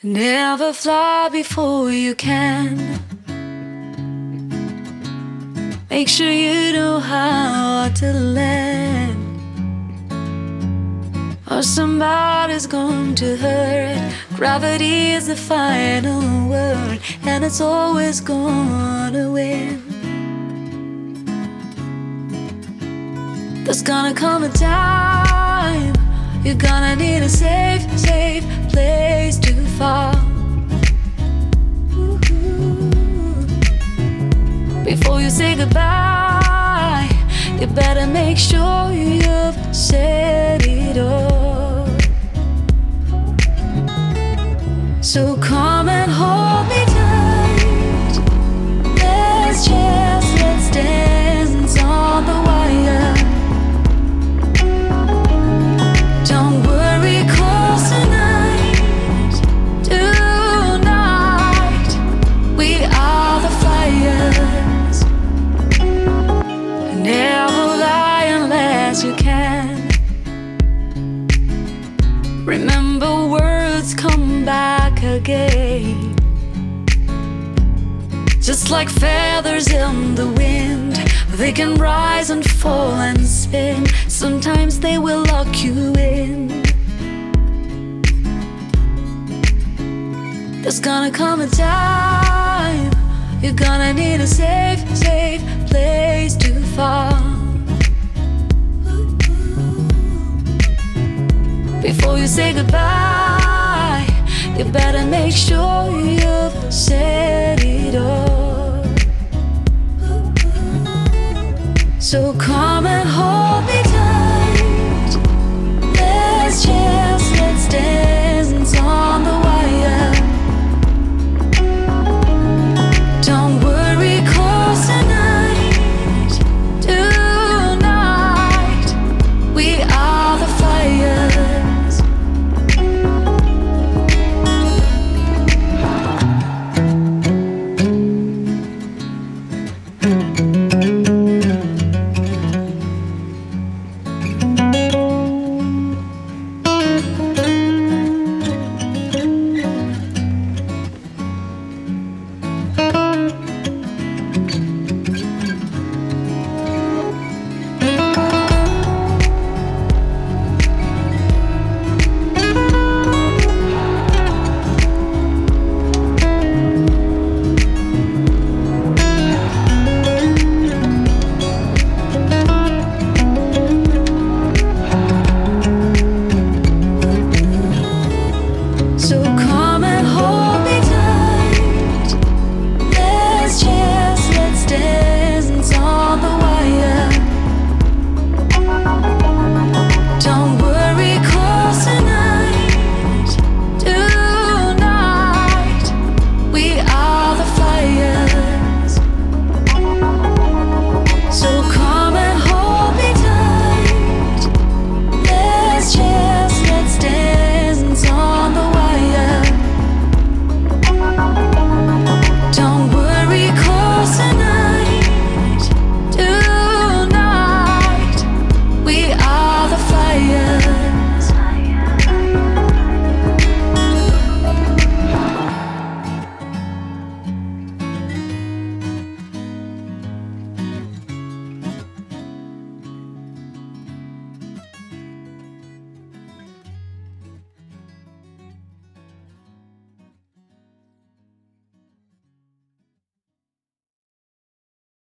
Never fly before you can. Make sure you know how to land, or somebody's going to hurt. Gravity is the final word, and it's always gonna win. There's gonna come a time you're gonna need a safe place to fall. Before you say goodbye, you better make sure you've said it all. So come and hold me tight. Let's dance on the wire. Don't worry, 'cause tonight we are the flyers. Never lie unless you can. Remember, words come back again, just like feathers in the wind. They can rise and fall and spin. Sometimes they will lock you in. There's gonna come a time you're gonna need a safe place to fall. Before you say goodbye, you better make sure you've said it all. So come and hold